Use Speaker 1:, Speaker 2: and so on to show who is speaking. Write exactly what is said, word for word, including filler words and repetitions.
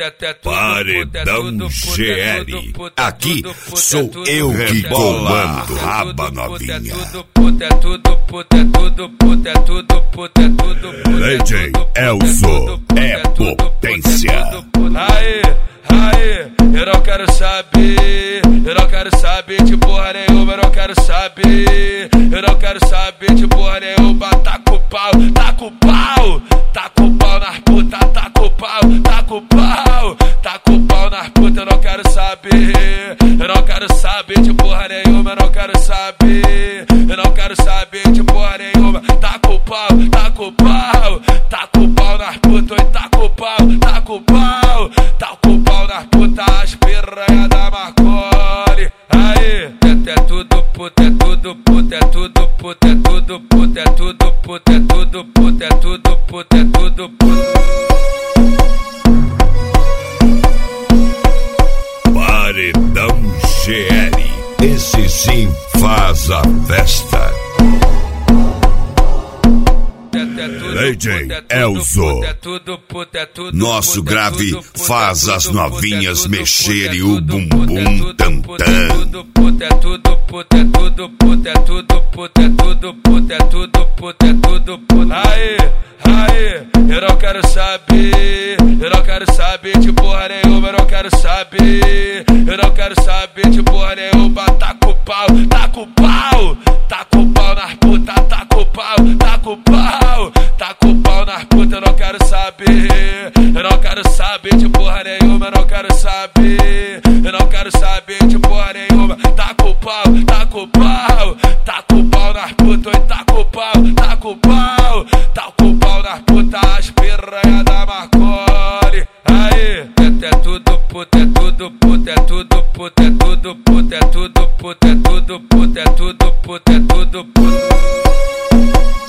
Speaker 1: Paredão G L. Aqui sou eu que comando, raba novinha.
Speaker 2: É tudo puta, é tudo puta, é tudo puta, é tudo puta.
Speaker 1: D J Elzo é potência.
Speaker 2: Aê, aê, eu não quero saber, eu não quero saber de porra nenhuma, eu não quero saber, eu não quero saber de porra nenhuma. Taca o pau, taca o pau, taca o pau nas puta, taca o pau, taca o pau, taca o pau nas puta, eu não quero saber, eu não quero saber de porra nenhuma, eu não quero saber, eu não quero saber de porra nenhuma. Taca o pau, taca o pau, taca o pau nas puta, oi, taca o pau, taca o pau, taca o pau nas puta, as piranha da Marcoli. Aê, é tudo puta, é tudo puta, é tudo puta, é tudo puta, é tudo puta, é tudo puta, é tudo puta, é tudo puta.
Speaker 1: Paredão G L, esse sim faz a festa. D J Elzo, nosso grave faz as novinhas mexerem o bumbum tam-tam.
Speaker 2: É tudo puta, é tudo puta, é tudo puta, é tudo puta, é tudo puta, é tudo puta. Aê, aê, eu não quero saber, eu não quero saber de porra nenhuma, eu não quero saber, eu não quero saber de porra nenhuma. Taca o pau, taca o pau, taca o pau nas puta, taca o pau, taca o pau, taca o pau nas puta, eu não quero saber, eu não quero saber de porra nenhuma, eu não quero saber, eu não quero saber de porra nenhuma. Taca o pau, taca o pau, taca o pau nas puta, oi, taca o pau, taca o pau, taca o pau nas puta, as piranha da Marcoli. Aê, é tudo puta, é tudo puta, é tudo puta, é tudo puta, é tudo puta, é tudo puta, é tudo puta, é tudo puta.